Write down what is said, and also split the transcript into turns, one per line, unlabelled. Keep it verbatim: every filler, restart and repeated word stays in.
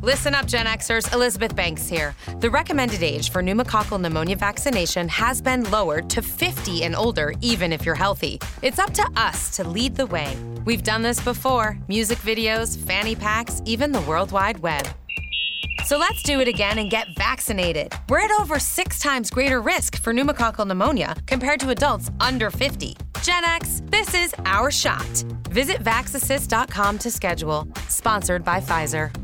Listen up, Gen Xers. Elizabeth Banks here. The recommended age for pneumococcal pneumonia vaccination has been lowered to fifty and older, even if you're healthy. It's up to us to lead the way. We've done this before. Music videos, fanny packs, even the World Wide Web. So let's do it again and get vaccinated. We're at over six times greater risk for pneumococcal pneumonia compared to adults under fifty. Gen X, this is our shot. Visit vax assist dot com to schedule. Sponsored by Pfizer.